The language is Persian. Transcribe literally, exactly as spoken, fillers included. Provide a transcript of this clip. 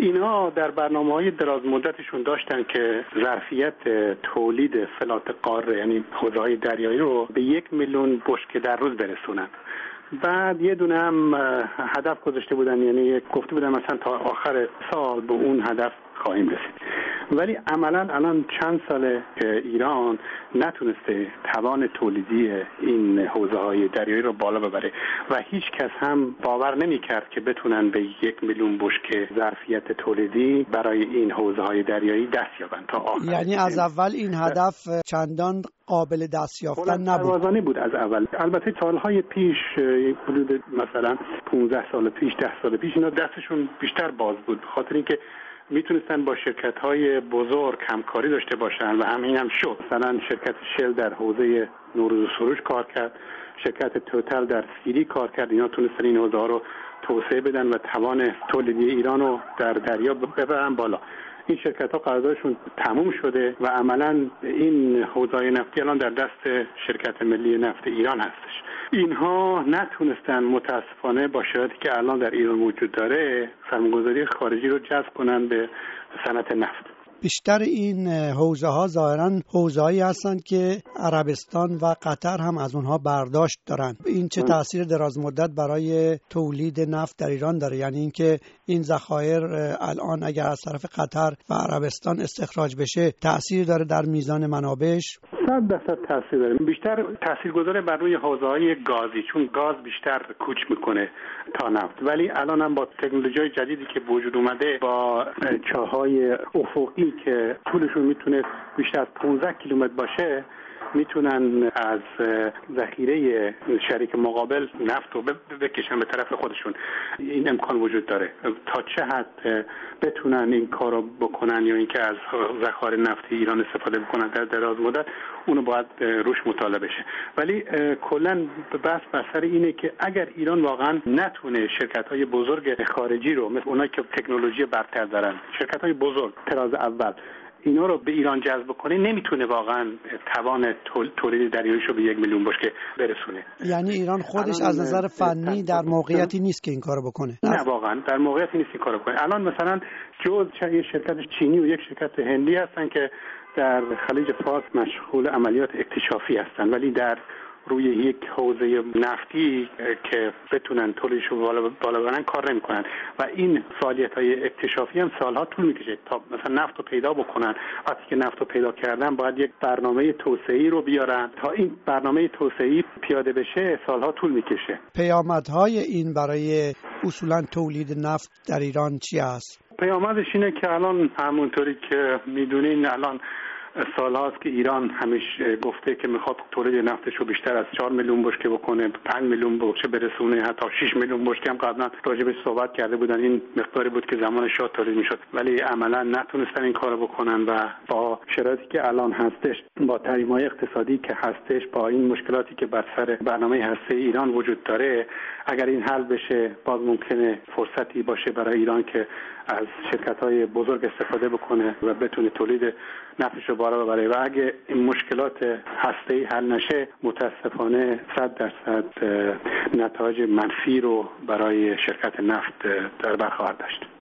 اینا در برنامه‌های دراز مدتشون داشتن که ظرفیت تولید فلات قاره یعنی حوضه‌های دریایی رو به یک میلیون بشکه در روز برسونن. بعد یه دونه هم هدف گذاشته بودن، یعنی گفته بودن مثلا تا آخر سال به اون هدف خواهیم رسید. ولی عملاً الان چند ساله که ایران نتونسته توان تولیدی این حوضه‌های دریایی رو بالا ببره و هیچ کس هم باور نمی‌کرد که بتونن به یک میلیون بشکه ظرفیت تولیدی برای این حوضه‌های دریایی دست یابن تا آخر. یعنی از اول این هدف چندان قابل دست یافتن نبود. پروازانه بود از اول. البته سالهای پیش، حدود مثلا پانزده سال پیش، ده سال پیش، اینا دستشون بیشتر باز بود، به خاطر اینکه میتونستن با شرکت‌های بزرگ همکاری داشته باشن و همین هم شد. مثلا شرکت شل در حوزه نوروز و سروش کار کرد، شرکت توتال در سیری کار کرد. اینا تونستن این حوزه‌ها رو توسعه بدن و توان تولیدی ایران رو در دریا ببرن بالا. این شرکت‌ها قراردادشون تموم شده و عملاً این حوزه‌های نفتی الان در دست شرکت ملی نفت ایران هستش. اینها نتونستن متاسفانه با شرایطی که الان در ایران وجود داره سرمایه‌گذاری خارجی رو جذب کنن به صنعت نفت. بیشتر این حوزه‌ها ظاهراً حوزه‌هایی هستند که عربستان و قطر هم از اونها برداشت دارن. این چه تأثیر دراز مدت برای تولید نفت در ایران داره؟ یعنی اینکه این ذخایر الان اگر از طرف قطر و عربستان استخراج بشه تأثیر داره در میزان منابعش؟ صد درصد تأثیر داره. بیشتر تاثیرگذاره بر روی حوزه‌های گازی، چون گاز بیشتر کوچ میکنه تا نفت. ولی الان هم با تکنولوژی جدیدی که وجود اومده، با چاهای افقی که طولشون میتونه بیشتر از پانزده کیلومتر باشه، میتونن از ذخیره شریک مقابل نفت رو بکشن به طرف خودشون. این امکان وجود داره. تا چه حد بتونن این کارو بکنن یا اینکه از ذخایر نفتی ایران استفاده بکنن در دراز مدت، اونو باید روش مطالعه بشه. ولی کلا بحث بر سر اینه که اگر ایران واقعا نتونه شرکت‌های بزرگ خارجی رو، مثل اونایی که تکنولوژی برتر دارن، شرکت‌های بزرگ طراز اول، اینا رو به ایران جذب کنه، نمیتونه واقعا توان تولید دریاییش رو به یک میلیون بشکه برسونه. یعنی ایران خودش از نظر فنی در موقعیتی نیست که این کارو بکنه. نه واقعا در موقعیتی نیست این کارو بکنه. الان مثلا جز یک شرکت چینی و یک شرکت هندی هستن که در خلیج فارس مشغول عملیات اکتشافی هستن، ولی در روی یک حوزه نفتی که بتونن تولیدش رو بالا بالا ببرن کار نمی‌کنن و این فعالیت‌های اکتشافی هم سالها طول می‌کشه تا مثلا نفت رو پیدا بکنن. وقتی که نفت رو پیدا کردن باید یک برنامه توسعه‌ای رو بیارن. تا این برنامه توسعه‌ای پیاده بشه سالها طول می‌کشه. پیامدهای این برای اصولاً تولید نفت در ایران چی است؟ پیامدش اینه که الان همونطوری که می‌دونین الان سال هاست که ایران همیشه گفته که میخواد تولید نفتش رو بیشتر از چهار میلیون بشکه بکنه، پنج میلیون بشکه برسونه، حتی شش میلیون بشکه هم قبلا راجبش صحبت کرده بودن. این مقداری بود که زمان شاه تولید میشد، ولی عملا نتونستن این کارو بکنن و با شرایطی که الان هستش، با تحریم‌های اقتصادی که هستش، با این مشکلاتی که بر سر برنامه هسته ایران وجود داره، اگر این حل بشه باز ممکنه فرصتی باشه برای ایران که از شرکت‌های بزرگ استفاده بکنه و بتونه تولید نفتش رو بالا ببره. و اگه این مشکلات هسته‌ای حل نشه، متاسفانه صد درصد نتایج منفی رو برای شرکت نفت در بر خواهد داشت.